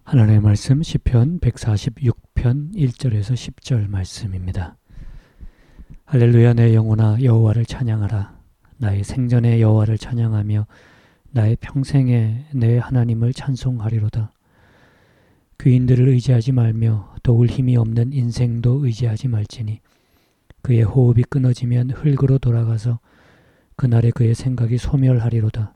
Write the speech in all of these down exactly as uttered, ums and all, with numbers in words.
하나님의 말씀 시편 백사십육 편 일 절에서 십 절 말씀입니다. 할렐루야. 내 영혼아 여호와를 찬양하라. 나의 생전에 여호와를 찬양하며 나의 평생에 내 하나님을 찬송하리로다. 귀인들을 의지하지 말며 도울 힘이 없는 인생도 의지하지 말지니 그의 호흡이 끊어지면 흙으로 돌아가서 그날에 그의 생각이 소멸하리로다.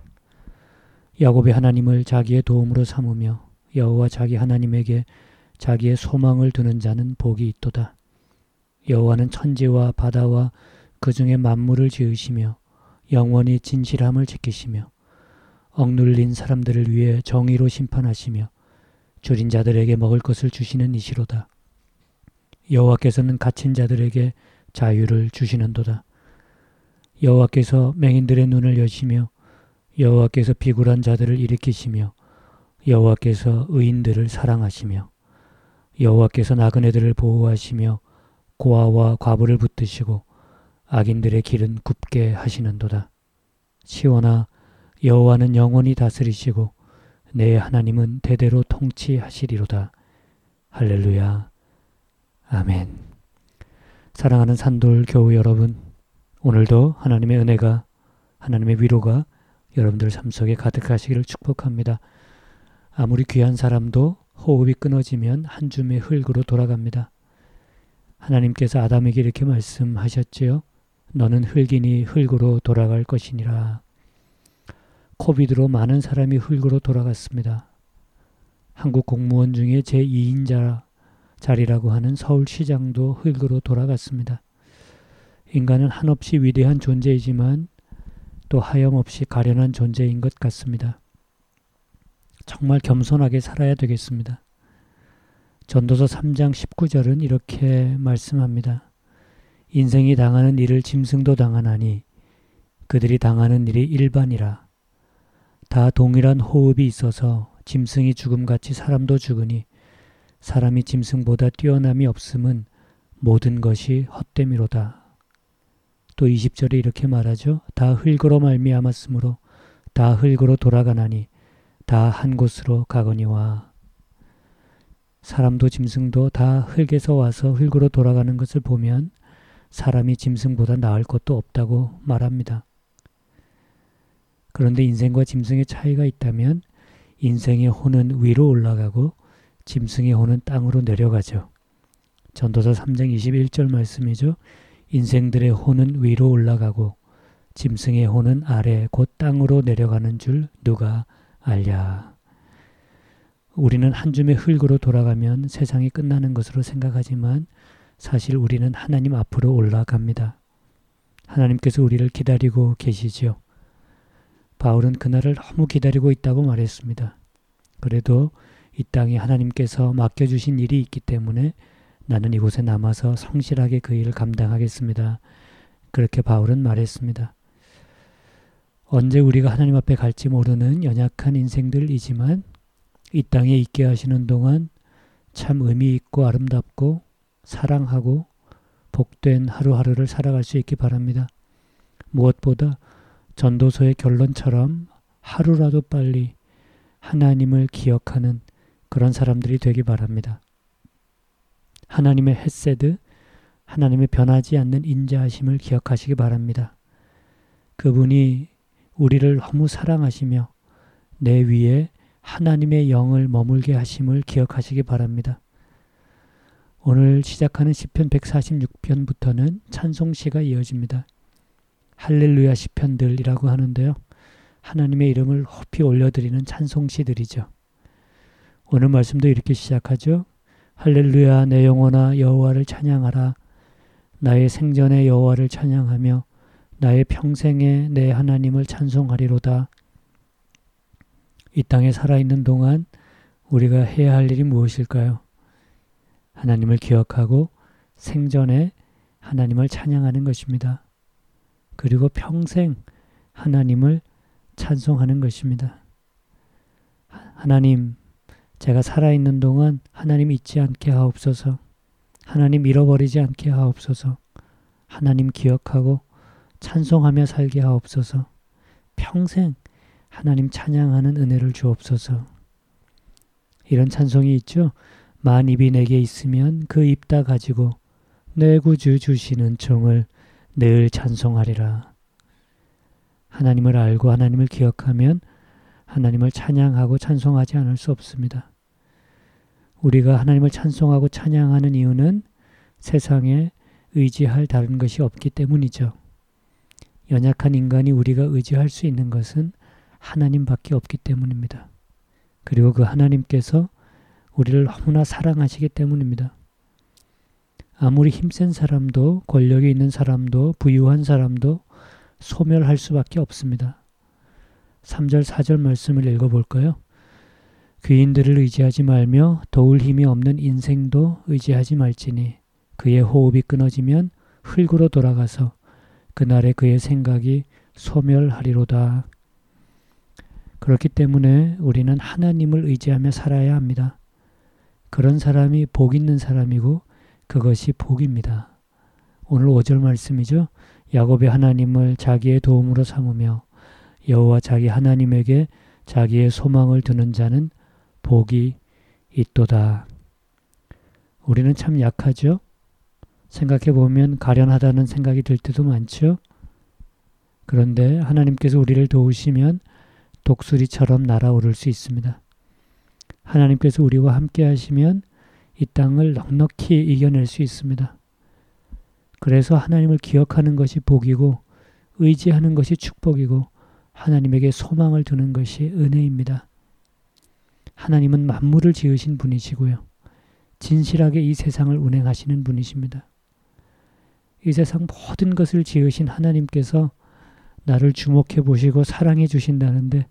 야곱의 하나님을 자기의 도움으로 삼으며 여호와 자기 하나님에게 자기의 소망을 두는 자는 복이 있도다. 여호와는 천지와 바다와 그 중에 만물을 지으시며 영원히 진실함을 지키시며 억눌린 사람들을 위해 정의로 심판하시며 줄인 자들에게 먹을 것을 주시는 이시로다. 여호와께서는 갇힌 자들에게 자유를 주시는도다. 여호와께서 맹인들의 눈을 여시며 여호와께서 비굴한 자들을 일으키시며 여호와께서 의인들을 사랑하시며 여호와께서 나그네들을 보호하시며 고아와 과부를 붙드시고 악인들의 길은 굽게 하시는도다. 시온아 여호와는 영원히 다스리시고 내 하나님은 대대로 통치하시리로다. 할렐루야. 아멘. 사랑하는 산돌 교우 여러분, 오늘도 하나님의 은혜가, 하나님의 위로가 여러분들 삶 속에 가득하시기를 축복합니다. 아무리 귀한 사람도 호흡이 끊어지면 한 줌의 흙으로 돌아갑니다. 하나님께서 아담에게 이렇게 말씀하셨지요. 너는 흙이니 흙으로 돌아갈 것이니라. 코비드로 많은 사람이 흙으로 돌아갔습니다. 한국 공무원 중에 제이 인자 자리라고 하는 서울시장도 흙으로 돌아갔습니다. 인간은 한없이 위대한 존재이지만 또 하염없이 가련한 존재인 것 같습니다. 정말 겸손하게 살아야 되겠습니다. 전도서 삼 장 십구 절은 이렇게 말씀합니다. 인생이 당하는 일을 짐승도 당하나니 그들이 당하는 일이 일반이라. 다 동일한 호흡이 있어서 짐승이 죽음같이 사람도 죽으니 사람이 짐승보다 뛰어남이 없음은 모든 것이 헛됨이로다. 또 이십 절에 이렇게 말하죠. 다 흙으로 말미암았으므로 다 흙으로 돌아가나니 다 한 곳으로 가거니와. 사람도 짐승도 다 흙에서 와서 흙으로 돌아가는 것을 보면 사람이 짐승보다 나을 것도 없다고 말합니다. 그런데 인생과 짐승의 차이가 있다면 인생의 혼은 위로 올라가고 짐승의 혼은 땅으로 내려가죠. 전도서 삼 장 이십일 절 말씀이죠. 인생들의 혼은 위로 올라가고 짐승의 혼은 아래 곧 땅으로 내려가는 줄 누가 알랴. 우리는 한 줌의 흙으로 돌아가면 세상이 끝나는 것으로 생각하지만 사실 우리는 하나님 앞으로 올라갑니다. 하나님께서 우리를 기다리고 계시지요. 바울은 그날을 너무 기다리고 있다고 말했습니다. 그래도 이 땅에 하나님께서 맡겨주신 일이 있기 때문에 나는 이곳에 남아서 성실하게 그 일을 감당하겠습니다. 그렇게 바울은 말했습니다. 언제 우리가 하나님 앞에 갈지 모르는 연약한 인생들이지만 이 땅에 있게 하시는 동안 참 의미 있고 아름답고 사랑하고 복된 하루하루를 살아갈 수 있기 바랍니다. 무엇보다 전도서의 결론처럼 하루라도 빨리 하나님을 기억하는 그런 사람들이 되기 바랍니다. 하나님의 헤세드, 하나님의 변하지 않는 인자하심을 기억하시기 바랍니다. 그분이 우리를 너무 사랑하시며 내 위에 하나님의 영을 머물게 하심을 기억하시기 바랍니다. 오늘 시작하는 시편 백사십육 편부터는 찬송시가 이어집니다. 할렐루야 시편들이라고 하는데요. 하나님의 이름을 높이 올려드리는 찬송시들이죠. 오늘 말씀도 이렇게 시작하죠. 할렐루야 내 영혼아 여호와를 찬양하라. 나의 생전에 여호와를 찬양하며 나의 평생에 내 하나님을 찬송하리로다. 이 땅에 살아있는 동안 우리가 해야 할 일이 무엇일까요? 하나님을 기억하고 생전에 하나님을 찬양하는 것입니다. 그리고 평생 하나님을 찬송하는 것입니다. 하나님, 제가 살아있는 동안 하나님 잊지 않게 하옵소서. 하나님 잃어버리지 않게 하옵소서. 하나님 기억하고 찬송하며 살게 하옵소서. 평생 하나님 찬양하는 은혜를 주옵소서. 이런 찬송이 있죠. 만 입이 내게 있으면 그 입 다 가지고 내 구주 주시는 종을 늘 찬송하리라. 하나님을 알고 하나님을 기억하면 하나님을 찬양하고 찬송하지 않을 수 없습니다. 우리가 하나님을 찬송하고 찬양하는 이유는 세상에 의지할 다른 것이 없기 때문이죠. 연약한 인간이 우리가 의지할 수 있는 것은 하나님밖에 없기 때문입니다. 그리고 그 하나님께서 우리를 너무나 사랑하시기 때문입니다. 아무리 힘센 사람도 권력이 있는 사람도 부유한 사람도 소멸할 수밖에 없습니다. 삼 절 사 절 말씀을 읽어볼까요? 귀인들을 의지하지 말며 도울 힘이 없는 인생도 의지하지 말지니 그의 호흡이 끊어지면 흙으로 돌아가서 그날에 그의 생각이 소멸하리로다. 그렇기 때문에 우리는 하나님을 의지하며 살아야 합니다. 그런 사람이 복 있는 사람이고 그것이 복입니다. 오늘 오 절 말씀이죠. 야곱의 하나님을 자기의 도움으로 삼으며 여호와 자기 하나님에게 자기의 소망을 두는 자는 복이 있도다. 우리는 참 약하죠. 생각해보면 가련하다는 생각이 들 때도 많죠. 그런데 하나님께서 우리를 도우시면 독수리처럼 날아오를 수 있습니다. 하나님께서 우리와 함께 하시면 이 땅을 넉넉히 이겨낼 수 있습니다. 그래서 하나님을 기억하는 것이 복이고 의지하는 것이 축복이고 하나님에게 소망을 두는 것이 은혜입니다. 하나님은 만물을 지으신 분이시고요. 진실하게 이 세상을 운행하시는 분이십니다. 이 세상 모든 것을 지으신 하나님께서 나를 주목해 보시고 사랑해 주신다는데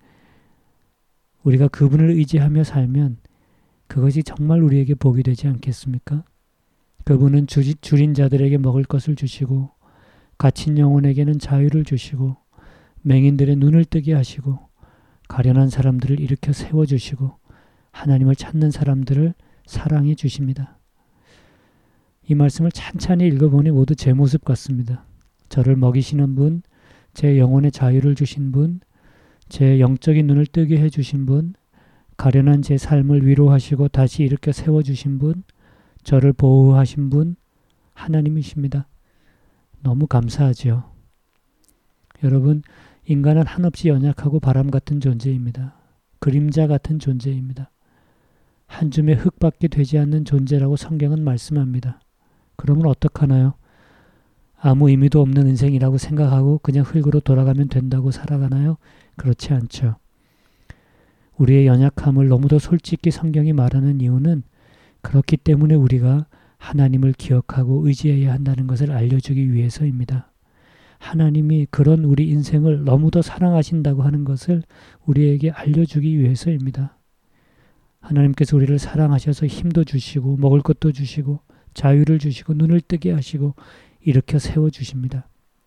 우리가 그분을 의지하며 살면 그것이 정말 우리에게 복이 되지 않겠습니까? 그분은 주, 줄인 자들에게 먹을 것을 주시고 갇힌 영혼에게는 자유를 주시고 맹인들의 눈을 뜨게 하시고 가련한 사람들을 일으켜 세워주시고 하나님을 찾는 사람들을 사랑해 주십니다. 이 말씀을 찬찬히 읽어보니 모두 제 모습 같습니다. 저를 먹이시는 분, 제 영혼의 자유를 주신 분, 제 영적인 눈을 뜨게 해주신 분, 가련한 제 삶을 위로하시고 다시 일으켜 세워주신 분, 저를 보호하신 분, 하나님이십니다. 너무 감사하죠. 여러분, 인간은 한없이 연약하고 바람 같은 존재입니다. 그림자 같은 존재입니다. 한 줌의 흙밖에 되지 않는 존재라고 성경은 말씀합니다. 그러면 어떡하나요? 아무 의미도 없는 인생이라고 생각하고 그냥 흙으로 돌아가면 된다고 살아가나요? 그렇지 않죠. 우리의 연약함을 너무도 솔직히 성경이 말하는 이유는 그렇기 때문에 우리가 하나님을 기억하고 의지해야 한다는 것을 알려주기 위해서입니다. 하나님이 그런 우리 인생을 너무도 사랑하신다고 하는 것을 우리에게 알려주기 위해서입니다. 하나님께서 우리를 사랑하셔서 힘도 주시고 먹을 것도 주시고 자유를 주시고 눈을 뜨게 하시고 일으켜 세워주십니다.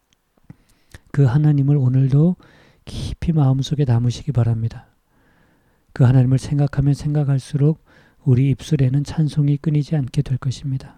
그 하나님을 오늘도 깊이 마음속에 담으시기 바랍니다. 그 하나님을 생각하면 생각할수록 우리 입술에는 찬송이 끊이지 않게 될 것입니다.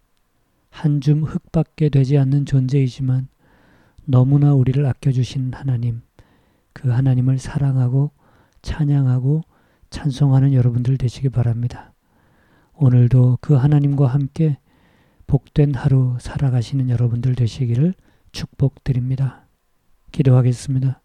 한 줌 흙밖에 되지 않는 존재이지만 너무나 우리를 아껴주신 하나님, 그 하나님을 사랑하고 찬양하고 찬송하는 여러분들 되시기 바랍니다. 오늘도 그 하나님과 함께 복된 하루 살아가시는 여러분들 되시기를 축복드립니다. 기도하겠습니다.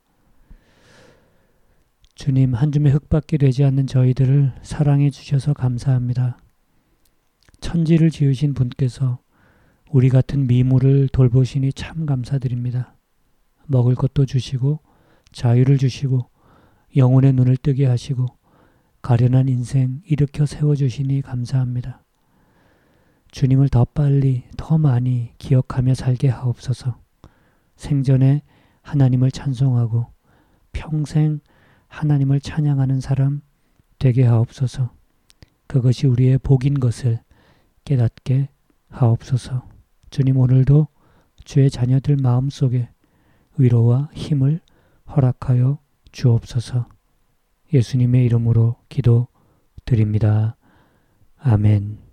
주님, 한 줌의 흙밖에 되지 않는 저희들을 사랑해 주셔서 감사합니다. 천지를 지으신 분께서 우리 같은 미물을 돌보시니 참 감사드립니다. 먹을 것도 주시고 자유를 주시고 영혼의 눈을 뜨게 하시고 가련한 인생 일으켜 세워주시니 감사합니다. 주님을 더 빨리 더 많이 기억하며 살게 하옵소서. 생전에 하나님을 찬송하고 평생 하나님을 찬양하는 사람 되게 하옵소서. 그것이 우리의 복인 것을 깨닫게 하옵소서. 주님, 오늘도 주의 자녀들 마음속에 위로와 힘을 허락하여 주옵소서. 예수님의 이름으로 기도드립니다. 아멘.